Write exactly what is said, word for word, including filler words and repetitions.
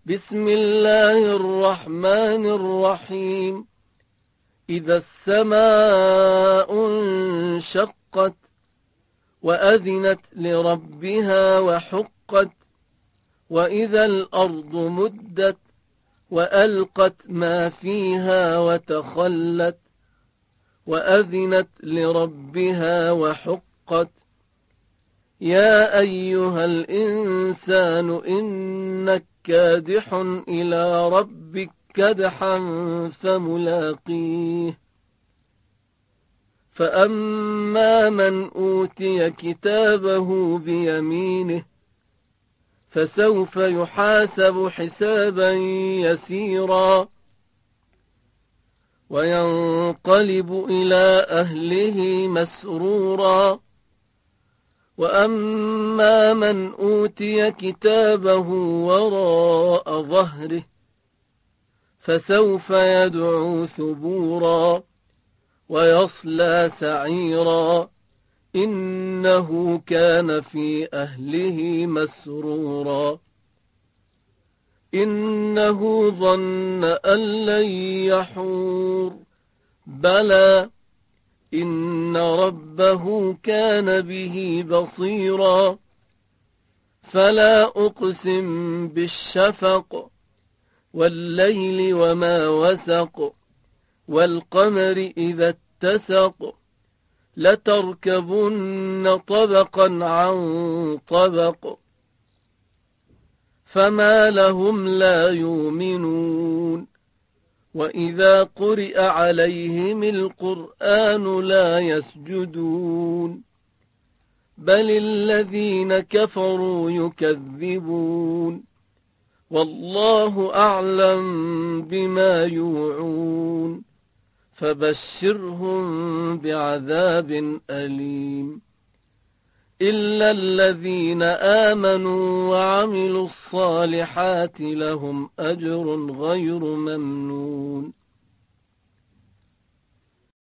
بسم الله الرحمن الرحيم. إذا السماء انشقت وأذنت لربها وحقت وإذا الأرض مدت وألقت ما فيها وتخلت وأذنت لربها وحقت يا أيها الإنسان إنك كادح إلى ربك كدحا فملاقيه فأما من أوتي كتابه بيمينه فسوف يحاسب حسابا يسيرا وينقلب إلى أهله مسرورا وأما من أوتي كتابه وراء ظهره فسوف يدعو ثبورا ويصلى سعيرا إنه كان في أهله مسرورا إنه ظن أن لن يحور بلى إن ربه كان به بصيرا فلا أقسم بالشفق والليل وما وسق والقمر إذا اتسق لتركبن طبقا عن طبق فما لهم لا يؤمنون وإذا قرئ عليهم القرآن لا يسجدون بل الذين كفروا يكذبون والله أعلم بما يوعون فبشرهم بعذاب أليم إلا الذين آمنوا وعملوا الصالحات لهم أجر غير ممنون